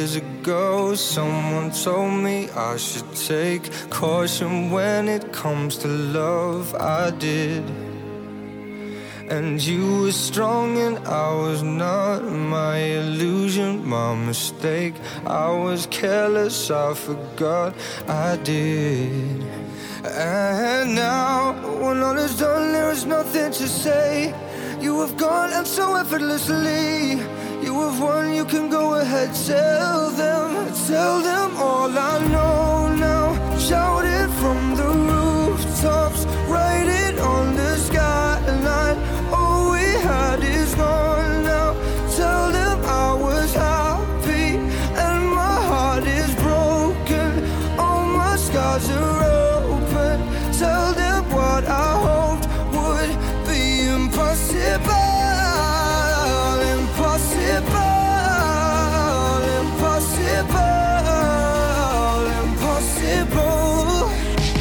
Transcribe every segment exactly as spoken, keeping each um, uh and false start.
years ago, someone told me I should take caution when it comes to love. I did. And you were strong and I was not. My illusion, my mistake. I was careless, I forgot I did. And now, when all is done, there is nothing to say. You have gone and so effortlessly. You have won, you can go ahead, tell them. Tell them all I know now. Shout it from the rooftops. Write it on the skyline. All we had is gone now. Tell them I was happy and my heart is broken. All my scars are open. Tell them what I hoped would be impossible. Impossible. Impossible. Impossible.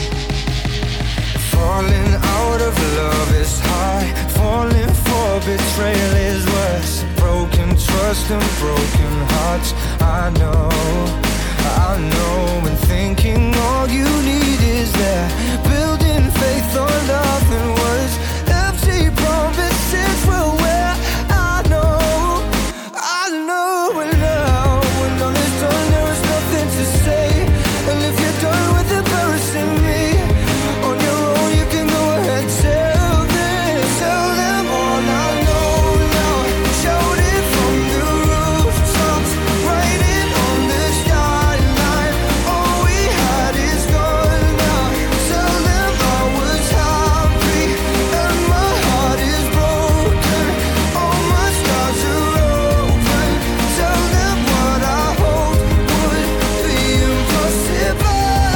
Falling out of love is high. Falling for betrayal is worse. Broken trust and broken hearts. I know, I know. And thinking all you need is that. Building faith on nothing words. Empty promises will wear. I know, I know. And now, when all is done, there is nothing to say. And if you're done with embarrassing me on your own, you can go ahead, tell them, tell them all I know now. Shout it from the rooftops, write it on the skyline. All we had is gone now. Tell them I was happy and my heart is broken. All my scars are open. Tell them what I hoped would be impossible.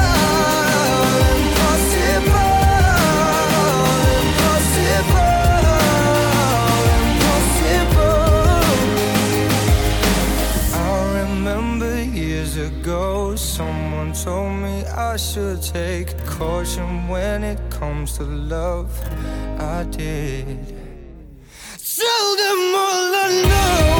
Impossible. I remember years ago, someone told me I should take caution when it comes to love. I did. Tell them all I know.